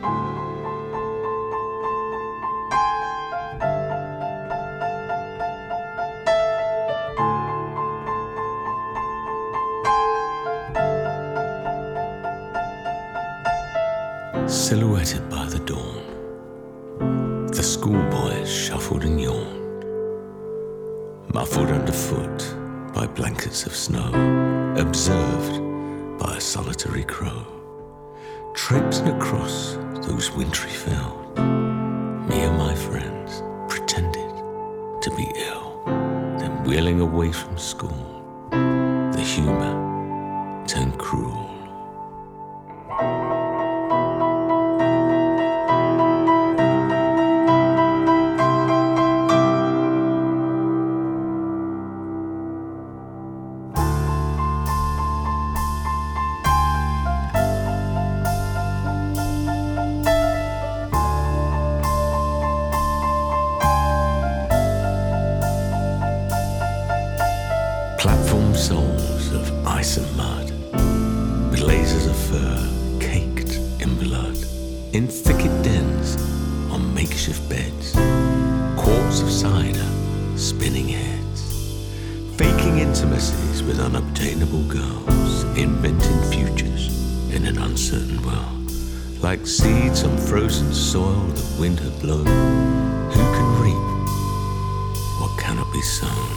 Silhouetted by the dawn, the schoolboys shuffled and yawned, muffled underfoot by blankets of snow, observed by a solitary crow, traipsing across those wintry fields. Me and my friends pretended to be ill, then wheeling away from school, the humour turned cruel. Platform souls of ice and mud, with lasers of fur caked in blood, in thicket dens, on makeshift beds, quarts of cider, spinning heads, faking intimacies with unobtainable girls, inventing futures in an uncertain world, like seeds on frozen soil the wind had blown. Who can reap what cannot be sown?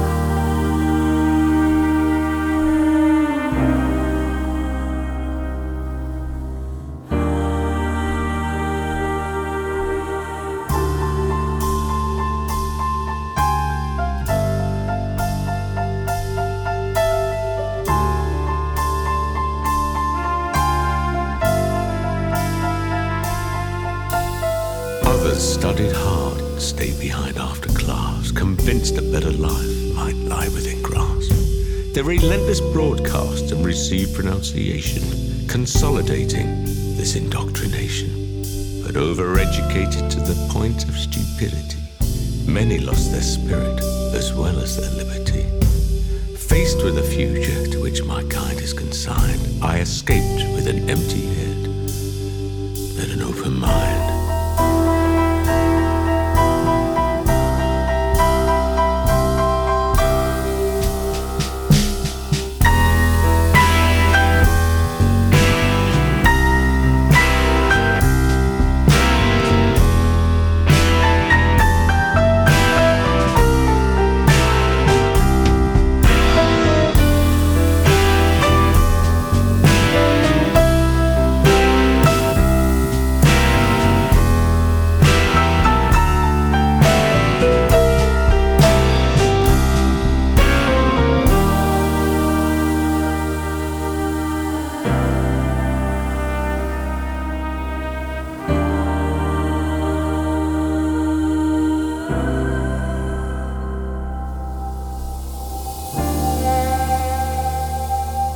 Others studied hard and stayed behind after class, convinced a better life might lie within grasp. Their relentless broadcast and received pronunciation, consolidating this indoctrination. But overeducated to the point of stupidity, many lost their spirit as well as their liberty. Faced with a future to which my kind is consigned, I escaped with an empty head, but an open mind.